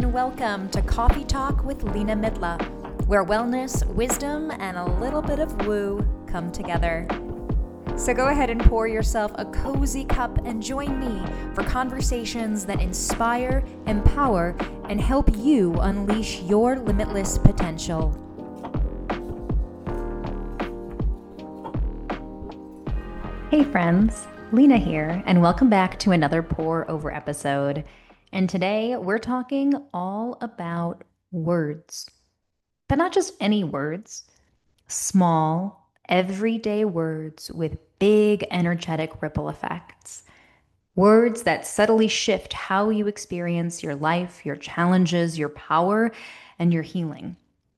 and welcome to Coffee Talk with Lena Midla, where wellness, wisdom, and a little bit of woo come together. So go ahead and pour yourself a cozy cup and join me for conversations that inspire, empower, and help you unleash your limitless potential. Hey friends, Lena here, and welcome back to another Pour Over episode. And today we're talking all about words, but not just any words, small, everyday words with big energetic ripple effects. Words that subtly shift how you experience your life, your challenges, your power, and your healing.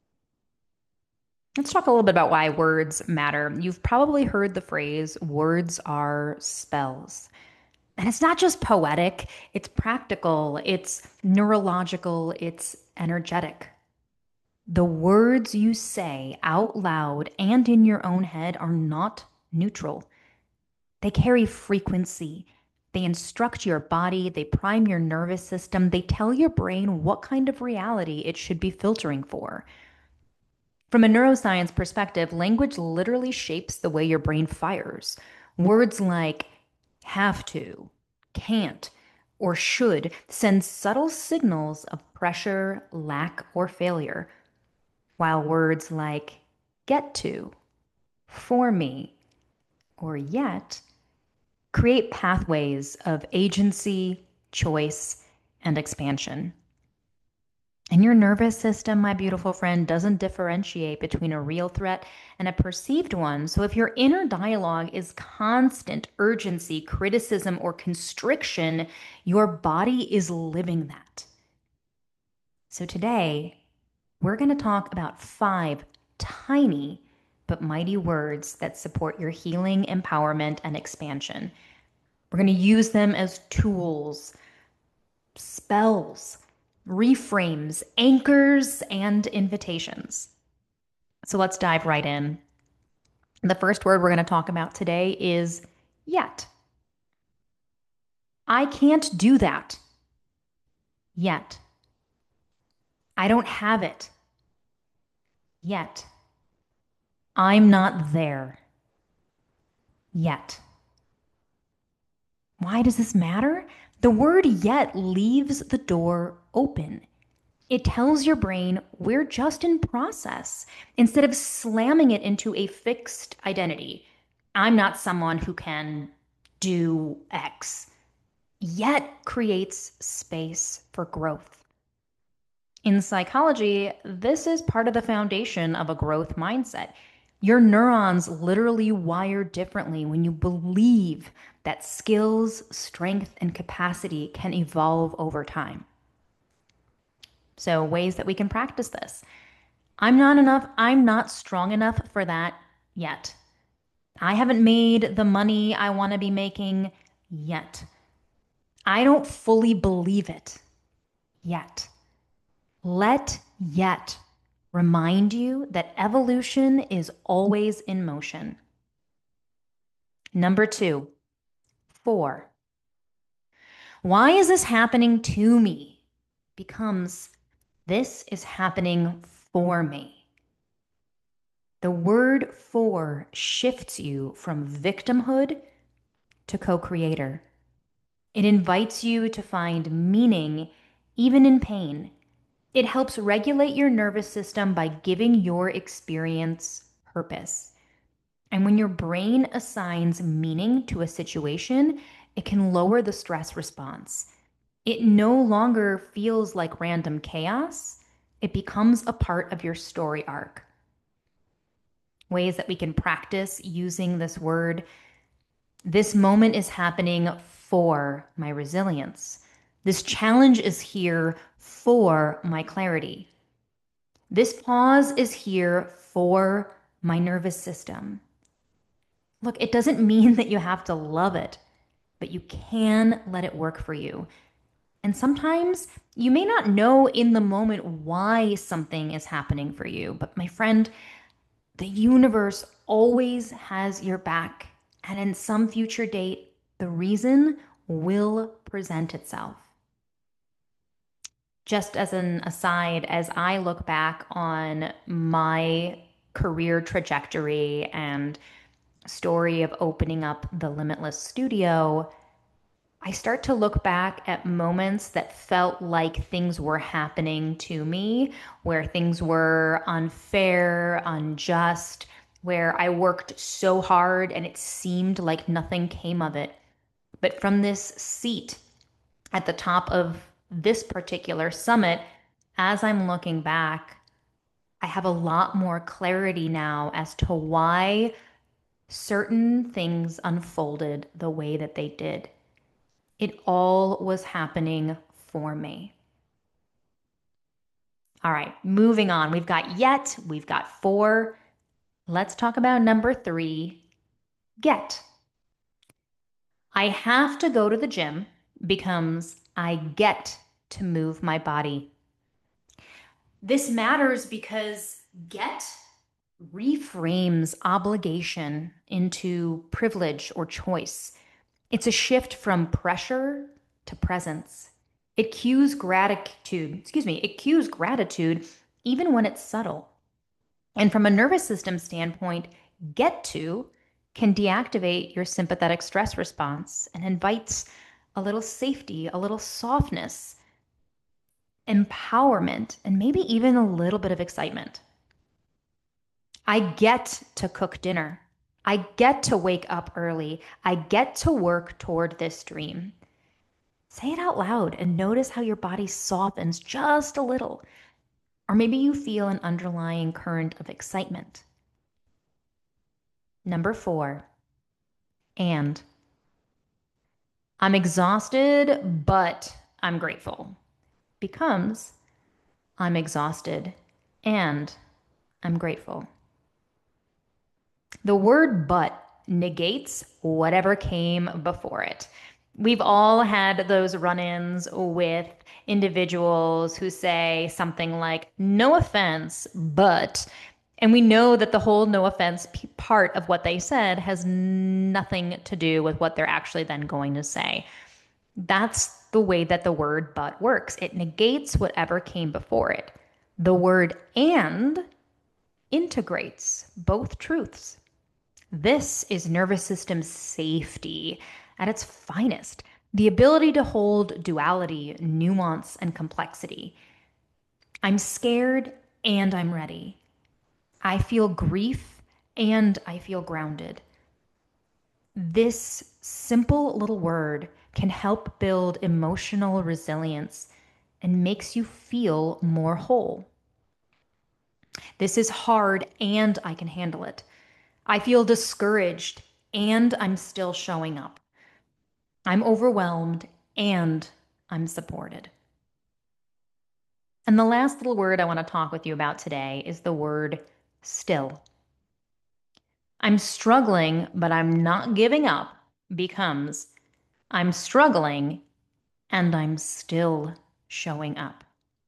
Let's talk a little bit about why words matter. You've probably heard the phrase, words are spells. And it's not just poetic, it's practical, it's neurological, it's energetic. The words you say out loud and in your own head are not neutral. They carry frequency. They instruct your body, they prime your nervous system, they tell your brain what kind of reality it should be filtering for. From a neuroscience perspective, language literally shapes the way your brain fires. Words like have to, can't, or should send subtle signals of pressure, lack, or failure, while words like get to, for me, or yet create pathways of agency, choice, and expansion. And your nervous system, my beautiful friend, doesn't differentiate between a real threat and a perceived one. So if your inner dialogue is constant urgency, criticism, or constriction, your body is living that. So today, we're going to talk about 5 tiny but mighty words that support your healing, empowerment, and expansion. We're going to use them as tools, spells, reframes, anchors, and invitations. So let's dive right in. The first word we're going to talk about today is yet. I can't do that yet. I don't have it yet. I'm not there yet. Why does this matter? The word yet leaves the door open. It tells your brain we're just in process instead of slamming it into a fixed identity. I'm not someone who can do X. Yet creates space for growth. In psychology, this is part of the foundation of a growth mindset. Your neurons literally wire differently when you believe that skills, strength, and capacity can evolve over time. So ways that we can practice this. I'm not enough. I'm not strong enough for that yet. I haven't made the money I want to be making yet. I don't fully believe it yet. Let yet remind you that evolution is always in motion. Number 2, for. Why is this happening to me? Becomes this is happening for me. The word for shifts you from victimhood to co-creator. It invites you to find meaning even in pain. It helps regulate your nervous system by giving your experience purpose. And when your brain assigns meaning to a situation, it can lower the stress response. It no longer feels like random chaos. It becomes a part of your story arc. Ways that we can practice using this word. This moment is happening for my resilience. This challenge is here for my clarity. This pause is here for my nervous system. Look, it doesn't mean that you have to love it, but you can let it work for you. And sometimes you may not know in the moment why something is happening for you, but my friend, the universe always has your back. And in some future date, the reason will present itself. Just as an aside, as I look back on my career trajectory and story of opening up the Limitless Studio, I start to look back at moments that felt like things were happening to me, where things were unfair, unjust, where I worked so hard and it seemed like nothing came of it. But from this seat at the top of this particular summit, as I'm looking back, I have a lot more clarity now as to why certain things unfolded the way that they did. It all was happening for me. All right, moving on. We've got yet, we've got for. Let's talk about number 3, get. I have to go to the gym becomes I get to move my body. This matters because get reframes obligation into privilege or choice. It's a shift from pressure to presence. It cues gratitude even when it's subtle. And from a nervous system standpoint, get to can deactivate your sympathetic stress response and invites a little safety, a little softness, empowerment, and maybe even a little bit of excitement. I get to cook dinner. I get to wake up early. I get to work toward this dream. Say it out loud and notice how your body softens just a little. Or maybe you feel an underlying current of excitement. Number 4, and I'm exhausted, but I'm grateful becomes I'm exhausted and I'm grateful. The word but negates whatever came before it. We've all had those run ins with individuals who say something like, no offense, but, and we know that the whole no offense part of what they said has nothing to do with what they're actually then going to say. That's the way that the word but works. It negates whatever came before it. The word and integrates both truths. This is nervous system safety at its finest. The ability to hold duality, nuance, and complexity. I'm scared and I'm ready. I feel grief and I feel grounded. This simple little word can help build emotional resilience and makes you feel more whole. This is hard and I can handle it. I feel discouraged and I'm still showing up. I'm overwhelmed and I'm supported. And the last little word I want to talk with you about today is the word still. I'm struggling, but I'm not giving up becomes I'm struggling and I'm still showing up.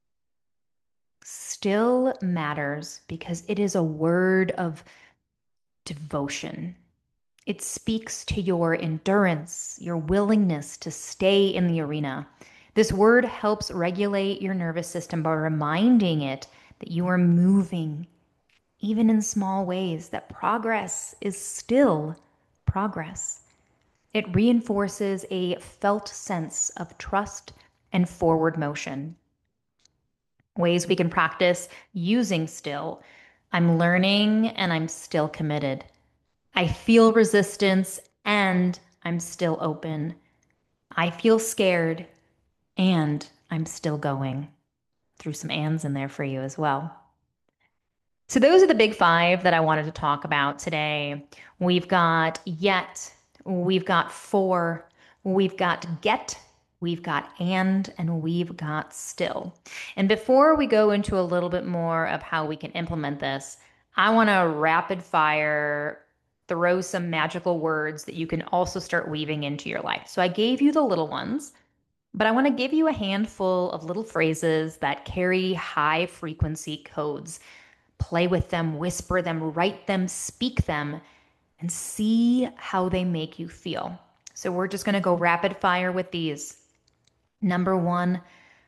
Still matters because it is a word of devotion. It speaks to your endurance, your willingness to stay in the arena. This word helps regulate your nervous system by reminding it that you are moving, even in small ways, that progress is still progress. It reinforces a felt sense of trust and forward motion. Ways we can practice using still. I'm learning and I'm still committed. I feel resistance and I'm still open. I feel scared and I'm still going. Threw some ands in there for you as well. So those are the big 5 that I wanted to talk about today. We've got yet, we've got for, we've got get, we've got and we've got still. And before we go into a little bit more of how we can implement this, I want to rapid fire throw some magical words that you can also start weaving into your life. So I gave you the little ones, but I want to give you a handful of little phrases that carry high frequency codes. Play with them, whisper them, write them, speak them, and see how they make you feel. So we're just going to go rapid fire with these. Number 1,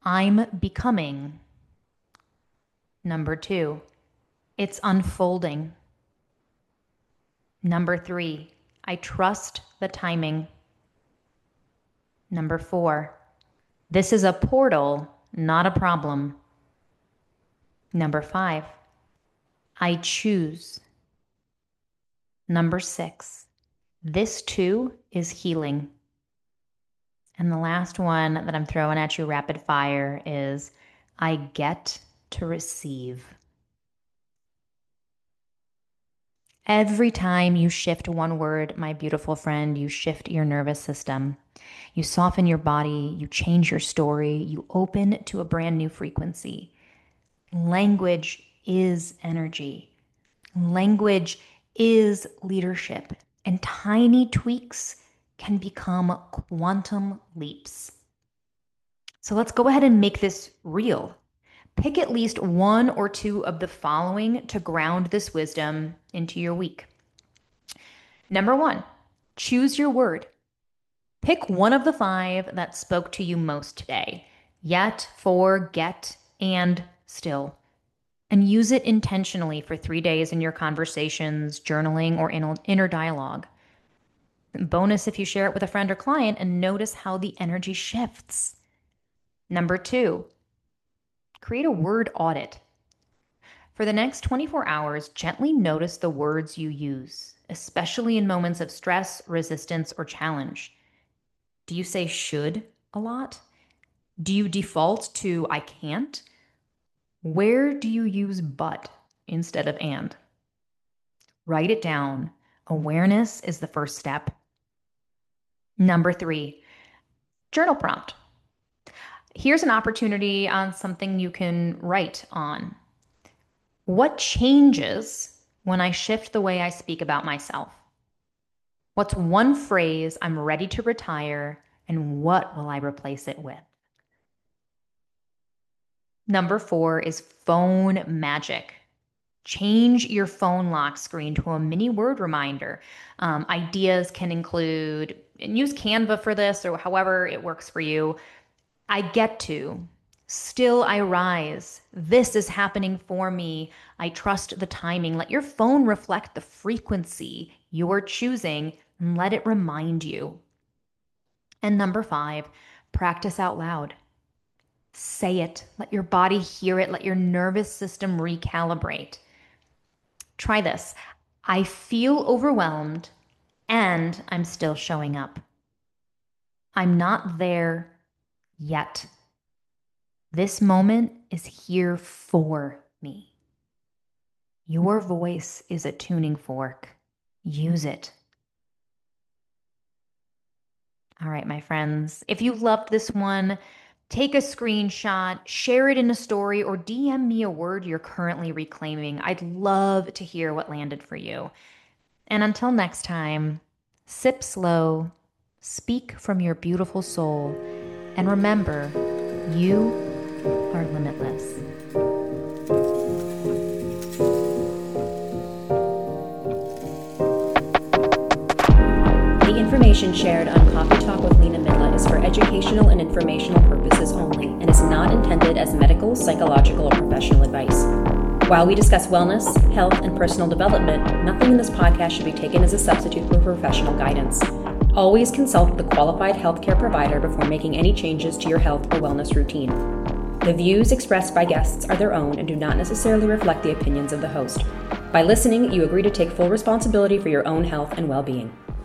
I'm becoming. Number 2, it's unfolding. Number 3, I trust the timing. Number 4, this is a portal, not a problem. Number 5, I choose. Number 6, this too is healing. And the last one that I'm throwing at you rapid fire is I get to receive. Every time you shift one word, my beautiful friend, you shift your nervous system. You soften your body, you change your story, you open to a brand new frequency. Language is energy. Language is leadership, and tiny tweaks can become quantum leaps. So let's go ahead and make this real. Pick at least 1 or 2 of the following to ground this wisdom into your week. Number 1, choose your word. Pick one of the 5 that spoke to you most today. Yet, for, get, and still. And use it intentionally for 3 days in your conversations, journaling, or inner dialogue. Bonus if you share it with a friend or client and notice how the energy shifts. Number 2, create a word audit. For the next 24 hours, gently notice the words you use, especially in moments of stress, resistance, or challenge. Do you say should a lot? Do you default to I can't? Where do you use but instead of and? Write it down. Awareness is the first step. Number 3, journal prompt. Here's an opportunity on something you can write on. What changes when I shift the way I speak about myself? What's one phrase I'm ready to retire, and what will I replace it with? Number 4 is phone magic. Change your phone lock screen to a mini word reminder. Ideas can include, and use Canva for this or however it works for you. I get to. Still I rise. This is happening for me. I trust the timing. Let your phone reflect the frequency you're choosing and let it remind you. And number 5, practice out loud. Say it. Let your body hear it. Let your nervous system recalibrate. Try this. I feel overwhelmed and I'm still showing up. I'm not there yet. This moment is here for me. Your voice is a tuning fork. Use it. All right, my friends, if you loved this one, take a screenshot, share it in a story, or DM me a word you're currently reclaiming. I'd love to hear what landed for you. And until next time, sip slow, speak from your beautiful soul, and remember, you are limitless. The information shared on Coffee Talk with Lena Midla is for educational and informational purposes only and is not intended as medical, psychological, or professional advice. While we discuss wellness, health, and personal development, nothing in this podcast should be taken as a substitute for professional guidance. Always consult with a qualified healthcare provider before making any changes to your health or wellness routine. The views expressed by guests are their own and do not necessarily reflect the opinions of the host. By listening, you agree to take full responsibility for your own health and well-being.